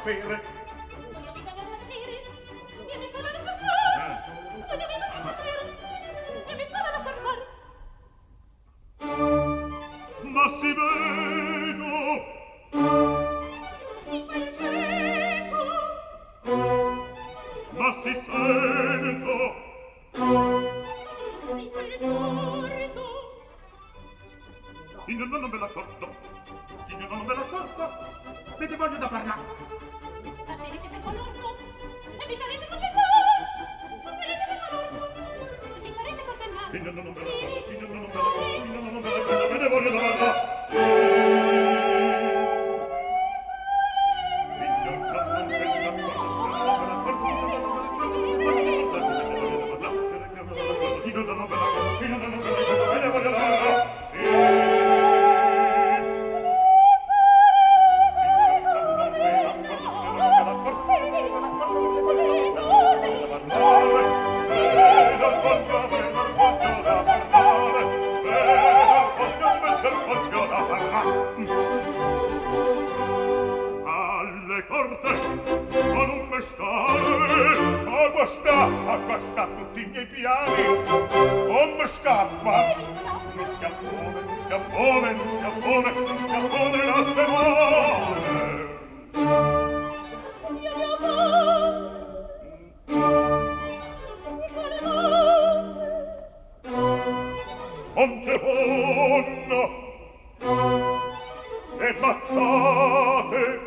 sapere. Voglio mica per piacere, e mi stava a lasciar fare. Voglio mica per piacere, e mi stava a lasciar fare. Ma si vedo, si fa il cieco, ma si sento, si fa il sordo. Signor non me l'accordo, signor non me l'accordo, vedi voglio da parlare. Passerete per quell'orco, e mi farete colpellare. Passerete per quell'orco, e mi farete colpellare. Signor non me l'accordo, signor non me l'accordo, signor non me l'accordo, vedi voglio da parlare. Alle corte con un mestare a tutti i miei piani come scappa lo scappone la stemone Montefonna e mazzate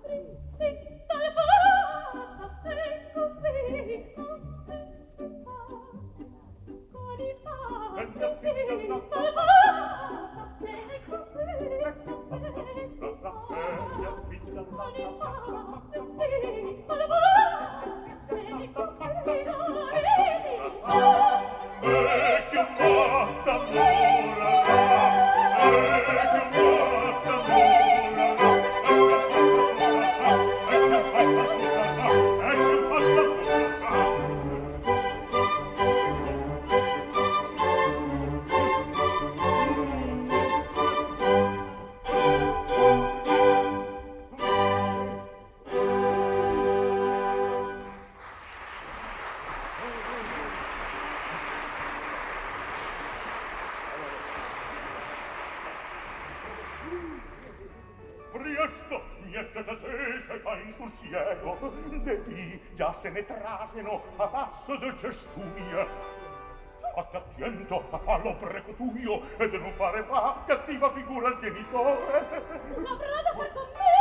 Se ne traseno a passo del cestumia. Attento all'obreco tuo e de non fare fa cattiva figura al genitore. La prada per con me